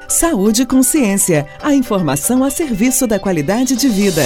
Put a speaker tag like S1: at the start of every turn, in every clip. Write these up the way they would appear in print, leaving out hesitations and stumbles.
S1: Saúde e Consciência, a informação a serviço da qualidade de vida.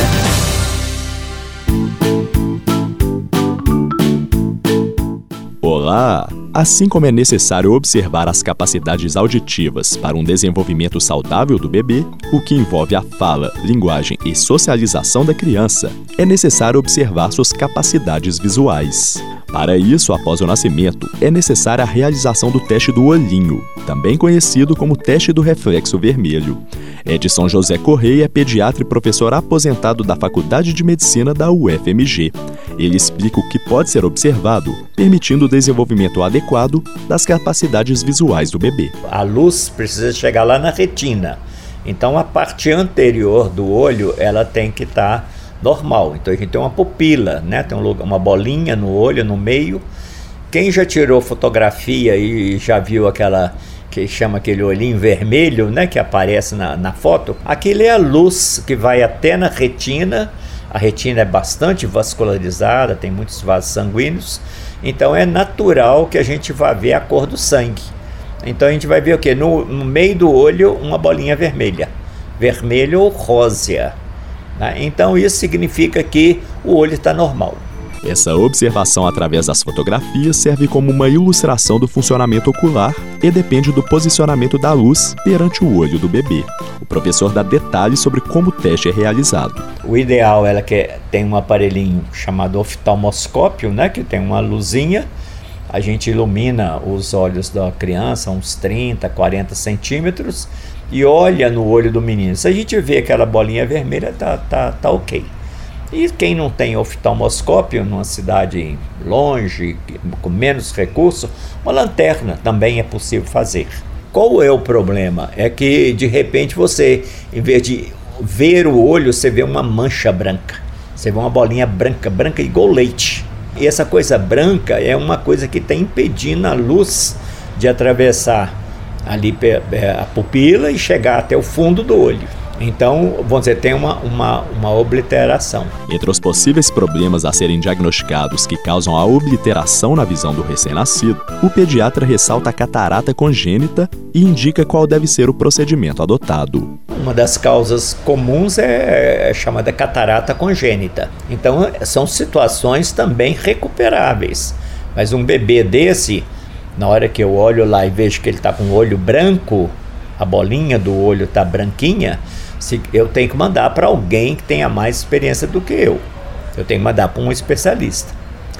S2: Olá! Assim como é necessário observar as capacidades auditivas para um desenvolvimento saudável do bebê, o que envolve a fala, linguagem e socialização da criança, é necessário observar suas capacidades visuais. Para isso, após o nascimento, é necessária a realização do teste do olhinho, também conhecido como teste do reflexo vermelho. Edson José Correia é pediatra e professor aposentado da Faculdade de Medicina da UFMG. Ele explica o que pode ser observado, permitindo o desenvolvimento adequado das capacidades visuais do bebê.
S3: A luz precisa chegar lá na retina, então a parte anterior do olho ela tem que estar normal. Então a gente tem uma pupila, né? Tem uma bolinha no olho, no meio. Quem já tirou fotografia e já viu aquela que chama aquele olhinho vermelho, né, que aparece na foto, aquilo é a luz que vai até na retina. A retina é bastante vascularizada, tem muitos vasos sanguíneos, então é natural que a gente vá ver a cor do sangue. Então a gente vai ver o quê? No meio do olho, uma bolinha vermelha, vermelho ou rósea, né? Então isso significa que o olho está normal.
S2: Essa observação através das fotografias serve como uma ilustração do funcionamento ocular e depende do posicionamento da luz perante o olho do bebê. O professor dá detalhes sobre como o teste é realizado.
S3: O ideal é que tem um aparelhinho chamado oftalmoscópio, né, que tem uma luzinha. A gente ilumina os olhos da criança, uns 30, 40 centímetros, e olha no olho do menino. Se a gente vê aquela bolinha vermelha, tá ok. E quem não tem oftalmoscópio, numa cidade longe, com menos recurso, uma lanterna também é possível fazer. Qual é o problema? É que de repente você, em vez de ver o olho, você vê uma mancha branca. Você vê uma bolinha branca igual leite. E essa coisa branca é uma coisa que está impedindo a luz de atravessar ali a pupila e chegar até o fundo do olho. Então, vamos dizer, tem uma obliteração.
S2: Entre os possíveis problemas a serem diagnosticados que causam a obliteração na visão do recém-nascido, o pediatra ressalta a catarata congênita e indica qual deve ser o procedimento adotado.
S3: Uma das causas comuns é chamada catarata congênita. Então, são situações também recuperáveis. Mas um bebê desse, na hora que eu olho lá e vejo que ele está com o olho branco, a bolinha do olho está branquinha, eu tenho que mandar para alguém que tenha mais experiência do que eu. Eu tenho que mandar para um especialista.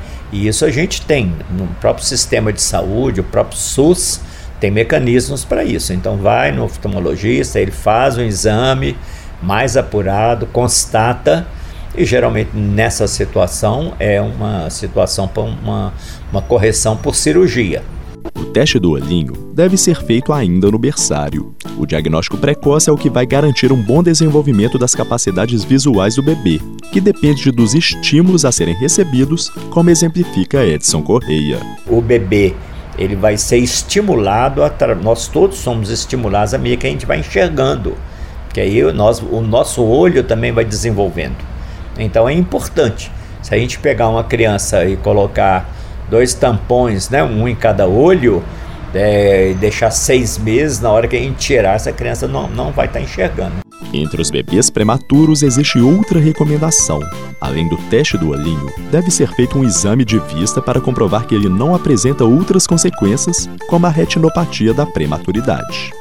S3: E isso a gente tem no próprio sistema de saúde, o próprio SUS tem mecanismos para isso. Então vai no oftalmologista, ele faz um exame mais apurado, constata, e geralmente nessa situação é uma situação para uma correção por cirurgia.
S2: O teste do olhinho deve ser feito ainda no berçário. O diagnóstico precoce é o que vai garantir um bom desenvolvimento das capacidades visuais do bebê, que depende dos estímulos a serem recebidos, como exemplifica Edson Correia.
S3: O bebê, ele vai ser estimulado, nós todos somos estimulados à medida que a gente vai enxergando, que aí o nosso olho também vai desenvolvendo. Então é importante, se a gente pegar uma criança e colocar 2 tampões, né, um em cada olho, e deixar 6 meses, na hora que a gente tirar, essa criança não vai estar enxergando.
S2: Entre os bebês prematuros existe outra recomendação. Além do teste do olhinho, deve ser feito um exame de vista para comprovar que ele não apresenta outras consequências, como a retinopatia da prematuridade.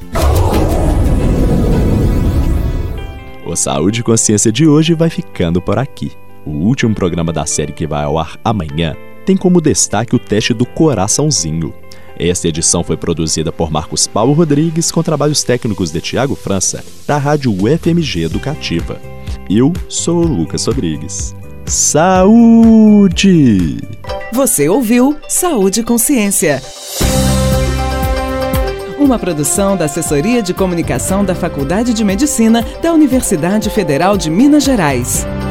S2: O Saúde e Consciência de hoje vai ficando por aqui. O último programa da série, que vai ao ar amanhã, tem como destaque o teste do coraçãozinho. Esta edição foi produzida por Marcos Paulo Rodrigues com trabalhos técnicos de Tiago França, da Rádio UFMG Educativa. Eu sou o Lucas Rodrigues. Saúde!
S1: Você ouviu Saúde e Consciência. Uma produção da Assessoria de Comunicação da Faculdade de Medicina da Universidade Federal de Minas Gerais.